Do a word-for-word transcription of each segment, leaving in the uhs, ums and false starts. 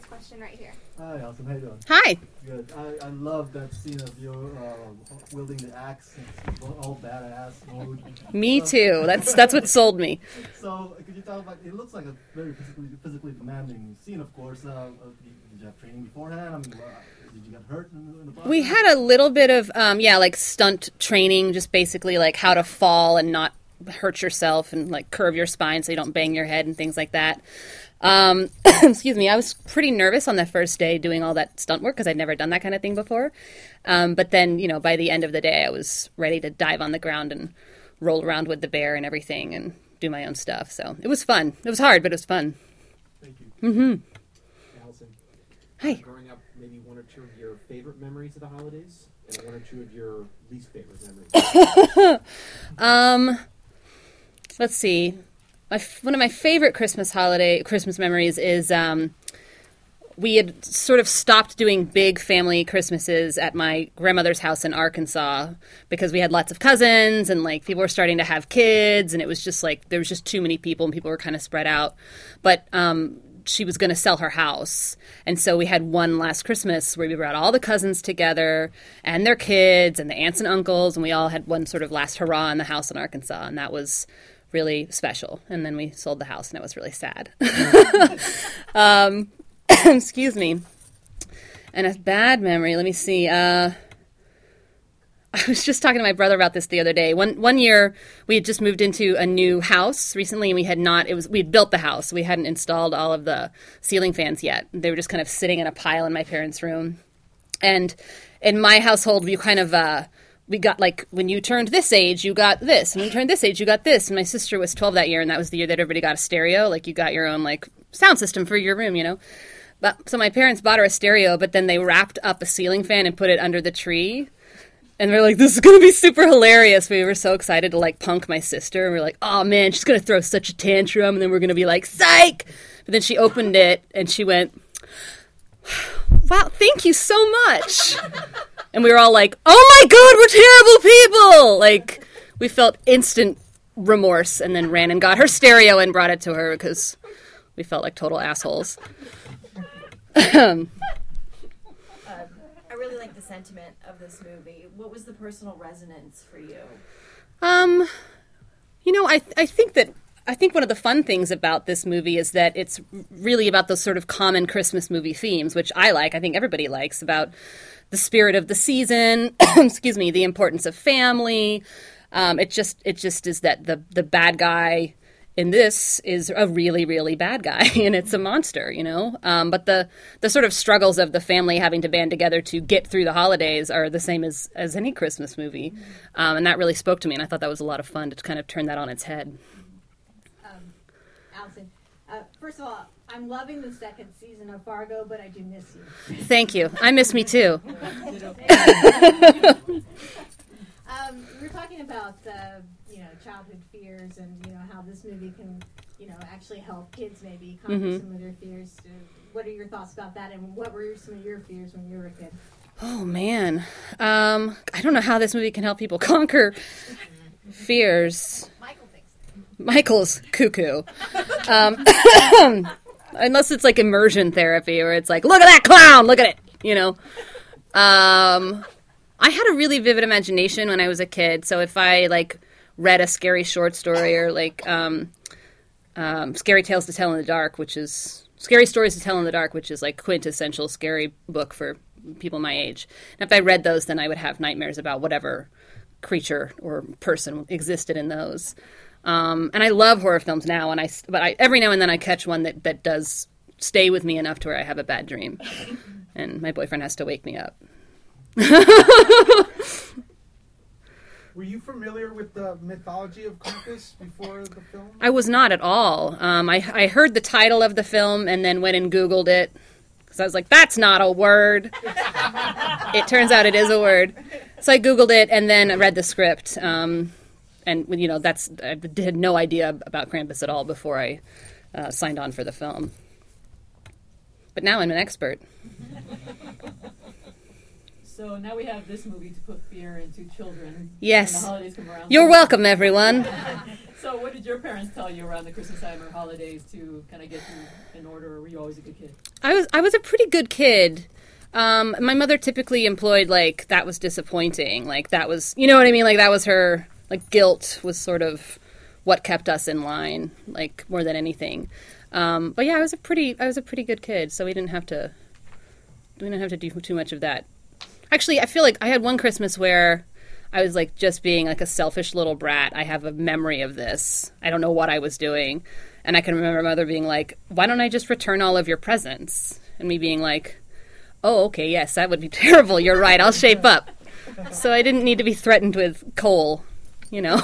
question right here. Hi, Alison. How you doing? Hi. Good. I, I love that scene of you uh, wielding the axe, and all badass mode. Me so, too. That's that's what sold me. So, could you tell about? It looks like a very physically physically demanding scene, of course. Uh, uh, did you have training beforehand? I mean, uh, did you get hurt in, in the process? We had a little bit of um, yeah, like stunt training, just basically like how to fall and not hurt yourself and like curve your spine so you don't bang your head and things like that. Um, excuse me, I was pretty nervous on the first day doing all that stunt work because I'd never done that kind of thing before. Um, but then, you know, by the end of the day, I was ready to dive on the ground and roll around with the bear and everything and do my own stuff. So it was fun. It was hard, but it was fun. Thank you. Mm-hmm. Allison. Hi. Uh, growing up, maybe one or two of your favorite memories of the holidays and one or two of your least favorite memories. um, let's see. My, one of my favorite Christmas holiday Christmas memories is um, we had sort of stopped doing big family Christmases at my grandmother's house in Arkansas because we had lots of cousins and like people were starting to have kids and it was just like there was just too many people and people were kind of spread out. But um, she was going to sell her house, and so we had one last Christmas where we brought all the cousins together and their kids and the aunts and uncles, and we all had one sort of last hurrah in the house in Arkansas, and that was really special. And then we sold the house and it was really sad. um, excuse me. And a bad memory, let me see. Uh, I was just talking to my brother about this the other day. One one year we had just moved into a new house recently and we had not, it was, we had built the house. We hadn't installed all of the ceiling fans yet. They were just kind of sitting in a pile in my parents' room. And in my household, we kind of, uh, we got, like, when you turned this age, you got this. And when you turned this age, you got this. And my sister was twelve that year, and that was the year that everybody got a stereo. Like, you got your own, like, sound system for your room, you know? But so my parents bought her a stereo, but then they wrapped up a ceiling fan and put it under the tree. And we're like, this is going to be super hilarious. We were so excited to, like, punk my sister. And we we're like, oh, man, she's going to throw such a tantrum. And then we're going to be like, psych! But then she opened it, and she went, wow, thank you so much. And we were all like, oh my God, we're terrible people! Like, we felt instant remorse and then ran and got her stereo and brought it to her because we felt like total assholes. um, I really like the sentiment of this movie. What was the personal resonance for you? Um, you know, I I think that I think one of the fun things about this movie is that it's really about those sort of common Christmas movie themes, which I like. I think everybody likes, about the spirit of the season, excuse me, the importance of family. Um, it just it just is that the the bad guy in this is a really, really bad guy, and it's a monster, you know? Um, but the the sort of struggles of the family having to band together to get through the holidays are the same as, as any Christmas movie. Um, and that really spoke to me, and I thought that was a lot of fun to kind of turn that on its head. Um, Allison, uh, first of all, I'm loving the second season of Fargo, but I do miss you. Thank you. I miss me too. um, we're talking about uh, you know, childhood fears and you know how this movie can you know actually help kids maybe conquer Mm-hmm. some of their fears. Uh, what are your thoughts about that, and what were some of your fears when you were a kid? Oh man, um, I don't know how this movie can help people conquer fears. Michael thinks. Michael's cuckoo. Um, unless it's like immersion therapy, where it's like, look at that clown, look at it, you know. Um, I had a really vivid imagination when I was a kid, so if I like read a scary short story or like um, um, Scary Tales to Tell in the Dark, which is Scary Stories to Tell in the Dark, which is like quintessential scary book for people my age. And if I read those, then I would have nightmares about whatever creature or person existed in those. Um, and I love horror films now, and I but I, every now and then I catch one that, that does stay with me enough to where I have a bad dream, and my boyfriend has to wake me up. Were you familiar with the mythology of Krampus before the film? I was not at all. Um, I, I heard the title of the film and then went and Googled it, because I was like, that's not a word. It turns out it is a word. So I Googled it and then I read the script. Um, and, you know, that's I had no idea about Krampus at all before I uh, signed on for the film. But now I'm an expert. So now we have this movie to put fear into children. Yes. When the holidays come around. You're welcome, everyone. So what did your parents tell you around the Christmas time or holidays to kind of get you in order, or were you always a good kid? I was I was a pretty good kid. Um, my mother typically employed, like, that was disappointing. Like, that was, you know what I mean? Like, that was her, like, guilt was sort of what kept us in line, like, more than anything. Um, but yeah, I was a pretty I was a pretty good kid, so we didn't have to we didn't have to do too much of that. Actually, I feel like I had one Christmas where I was, like, just being, like, a selfish little brat. I have a memory of this. I don't know what I was doing. And I can remember my mother being like, why don't I just return all of your presents? And me being like, oh, okay, yes, that would be terrible. You're right. I'll shape up. So I didn't need to be threatened with coal, you know.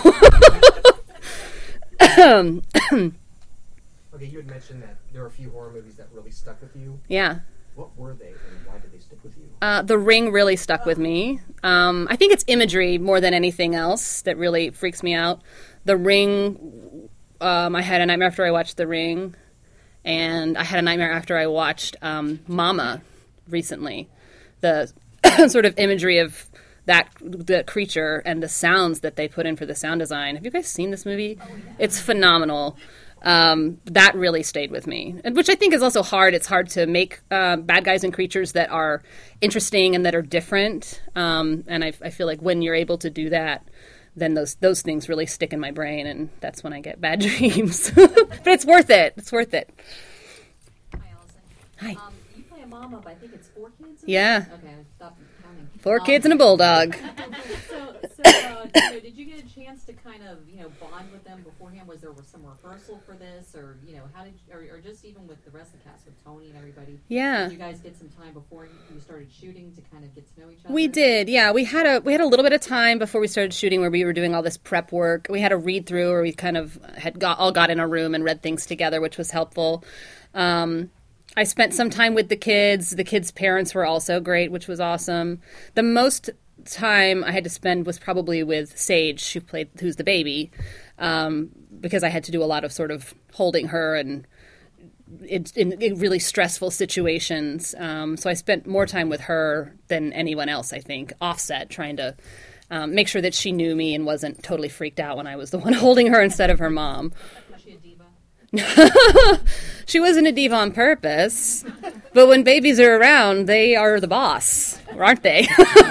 um, Okay, you had mentioned that there are a few horror movies that really stuck with you. yeah. What were they, and why did they stick with you? Uh, The Ring really stuck with me. Um, I think it's imagery more than anything else that really freaks me out. The Ring, um, I had a nightmare after I watched The Ring, and I had a nightmare after I watched um, Mama recently. The sort of imagery of that the creature and the sounds that they put in for the sound design. Have you guys seen this movie? Oh, yeah. It's phenomenal. Um, that really stayed with me, and which I think is also hard. It's hard to make uh, bad guys and creatures that are interesting and that are different. Um, and I, I feel like when you're able to do that, then those those things really stick in my brain, and that's when I get bad dreams. But it's worth it. It's worth it. Hi, Allison. Hi. Um, you play a mom of, I think it's four kids? Yeah. Okay, I stopped counting. Four Um, kids and a bulldog. So, so uh, you know, did you get a chance to kind of, you know, bond with them beforehand? Was there some rehearsal for this, or you know, how did, you, or, or just even with the rest of the cast, with Tony and everybody? Yeah. Did you guys get some time before you started shooting to kind of get to know each other? We did, yeah. We had a we had a little bit of time before we started shooting where we were doing all this prep work. We had a read through where we kind of had got all got in a room and read things together, which was helpful. Um, I spent some time with the kids. The kids' parents were also great, which was awesome. The most time I had to spend was probably with Sage, who played who's the baby, um, because I had to do a lot of sort of holding her and in, in, in really stressful situations. Um, so I spent more time with her than anyone else, I think, offset, trying to um, make sure that she knew me and wasn't totally freaked out when I was the one holding her instead of her mom. Was she a diva? She wasn't a diva on purpose, but when babies are around, they are the boss, aren't they?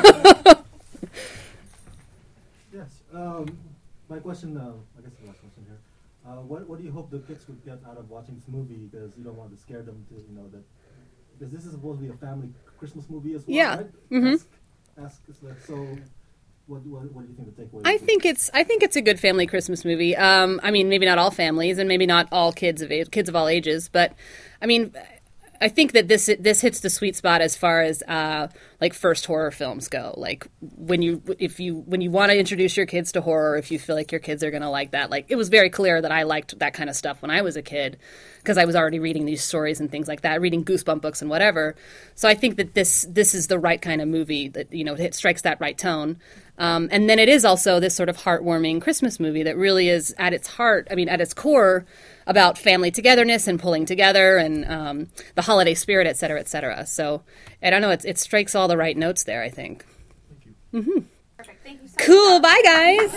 Yes. Um, my question, uh, I guess the last question here. Uh, what what do you hope the kids would get out of watching this movie? Because you don't want to scare them to, you know, that because this is supposed to be a family Christmas movie as well, Yeah. right? Mhm. Ask, ask is like, so. What, what what do you think the takeaway? I would be? think it's I think it's a good family Christmas movie. Um, I mean, maybe not all families, and maybe not all kids of age, kids of all ages, but I mean, I think that this this hits the sweet spot as far as uh, like first horror films go. Like when you if you when you want to introduce your kids to horror, if you feel like your kids are going to like that. Like it was very clear that I liked that kind of stuff when I was a kid because I was already reading these stories and things like that, reading Goosebump books and whatever. So I think that this this is the right kind of movie that, you know, it strikes that right tone. Um, and then it is also this sort of heartwarming Christmas movie that really is at its heart, I mean, at its core, about family togetherness and pulling together and um, the holiday spirit, et cetera, et cetera. So I don't know, it's, it strikes all the right notes there, I think. Thank you. Mm-hmm. Perfect. Thank you so much. Cool. Bye, guys.